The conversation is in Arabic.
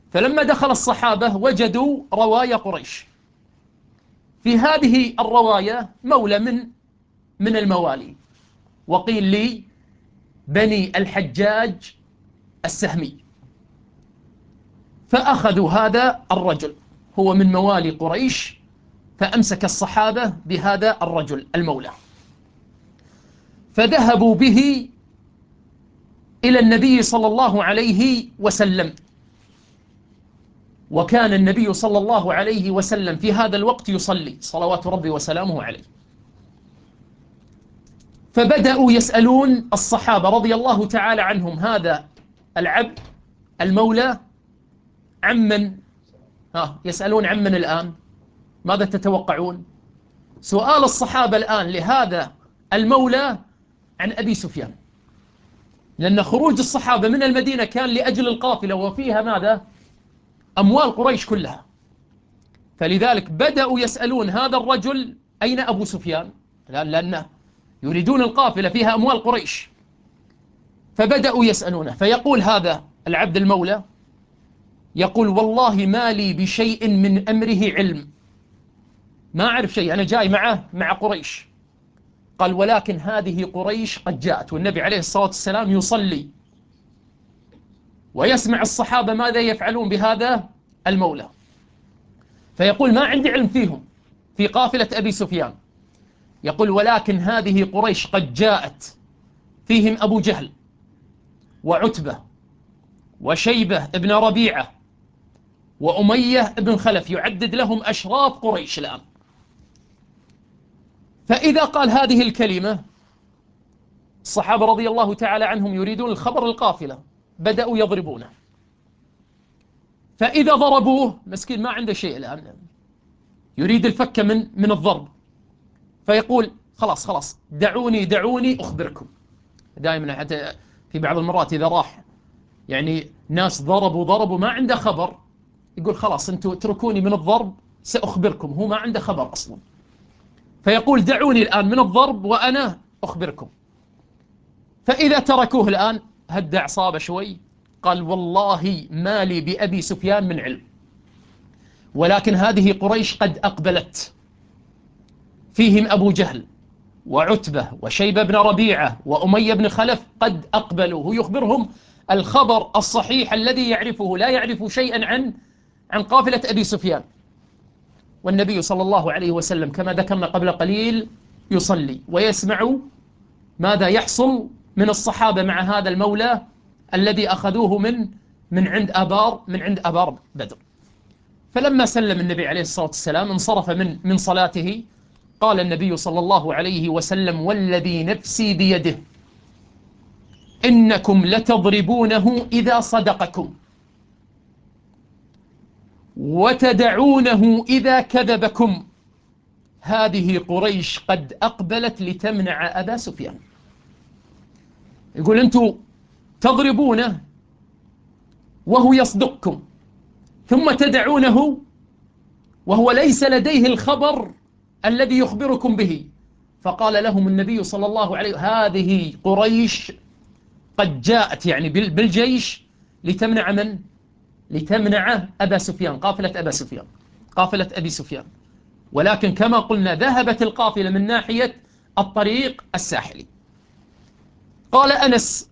فلما دخل الصحابة وجدوا روايا قريش. في هذه الرواية مولى من الموالي، وقيل لي بني الحجاج السهمي. فأخذوا هذا الرجل، هو من موالي قريش، فأمسك الصحابة بهذا الرجل المولى، فذهبوا به إلى النبي صلى الله عليه وسلم. وكان النبي صلى الله عليه وسلم في هذا الوقت يصلي صلوات ربي وسلامه عليه. فبدأوا يسألون الصحابة رضي الله تعالى عنهم هذا العبد المولى عمن، يسألون عمن الآن؟ ماذا تتوقعون؟ سؤال الصحابة الآن لهذا المولى عن أبي سفيان، لأن خروج الصحابة من المدينة كان لأجل القافلة وفيها ماذا؟ أموال قريش كلها. فلذلك بدأوا يسألون هذا الرجل أين أبو سفيان، لأنه يريدون القافلة فيها أموال قريش. فبدأوا يسألونه، فيقول هذا العبد المولى، يقول والله ما لي بشيء من أمره علم، ما أعرف شيء، أنا جاي مع قريش. قال ولكن هذه قريش قد جاءت، والنبي عليه الصلاة والسلام يصلي ويسمع الصحابة ماذا يفعلون بهذا المولى. فيقول ما عندي علم فيهم، في قافلة أبي سفيان. يقول ولكن هذه قريش قد جاءت، فيهم أبو جهل وعتبة وشيبة ابن ربيعة وأمية ابن خلف، يعدد لهم أشراف قريش الآن. فإذا قال هذه الكلمة، الصحابة رضي الله تعالى عنهم يريدون الخبر القافلة، بدأوا يضربونه. فإذا ضربوه مسكين ما عنده شيء الآن، يريد الفك من الضرب. فيقول خلاص دعوني أخبركم. دائما حتى في بعض المرات إذا راح يعني ناس ضربوا ما عنده خبر، يقول خلاص أنتم اتركوني من الضرب سأخبركم، هو ما عنده خبر أصلا. فيقول دعوني الآن من الضرب وأنا أخبركم. فإذا تركوه الآن هدى أعصابه شوي، قال والله ما لي بأبي سفيان من علم، ولكن هذه قريش قد أقبلت، فيهم أبو جهل وعتبة وشيبة بن ربيعة وأمية بن خلف قد أقبلوا. هو يخبرهم الخبر الصحيح الذي يعرفه، لا يعرف شيئا عن قافلة أبي سفيان. والنبي صلى الله عليه وسلم كما ذكرنا قبل قليل يصلي ويسمع ماذا يحصل من الصحابة مع هذا المولى الذي أخذوه من عند آبار بدر. فلما سلم النبي عليه الصلاة والسلام انصرف من صلاته، قال النبي صلى الله عليه وسلم والذي نفسي بيده إنكم لتضربونه إذا صدقكم وتدعونه إذا كذبكم، هذه قريش قد أقبلت لتمنع أبا سفيان. يقول أنتم تضربونه وهو يصدقكم، ثم تدعونه وهو ليس لديه الخبر الذي يخبركم به. فقال لهم النبي صلى الله عليه وسلم هذه قريش قد جاءت يعني بالجيش لتمنع من؟ لتمنع أبا سفيان، قافلة أبي سفيان. ولكن كما قلنا ذهبت القافلة من ناحية الطريق الساحلي. قال أنس